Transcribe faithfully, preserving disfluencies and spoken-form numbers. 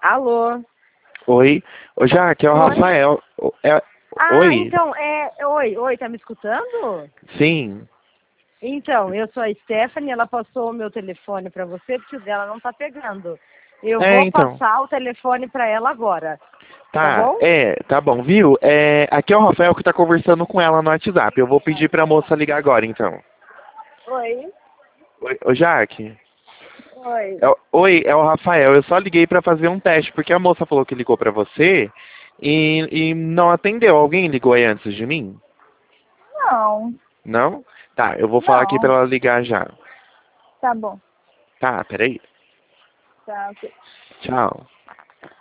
Alô? Oi, ô Jaque, é o Oi? Rafael. O- É... Ah, Oi, então, é... Oi, oi, tá me escutando? sim. Então, eu sou a Stephanie, ela passou o meu telefone pra você, porque o dela não tá pegando. Eu É, vou então. passar o telefone pra ela agora, tá Tá, bom? é, tá bom, viu? É, aqui é o Rafael que tá conversando com ela no WhatsApp. Eu vou pedir pra moça ligar agora, então. Oi, Oi, ô Jaque. oi. É o- oi, é o Rafael. Eu só liguei pra fazer um teste, porque a moça falou que ligou pra você e, e não atendeu. Alguém ligou aí antes de mim? Não, Não? Tá, eu vou falar aqui pra não, ela ligar já. tá bom, Tá, peraí. tá, ok. Tchau.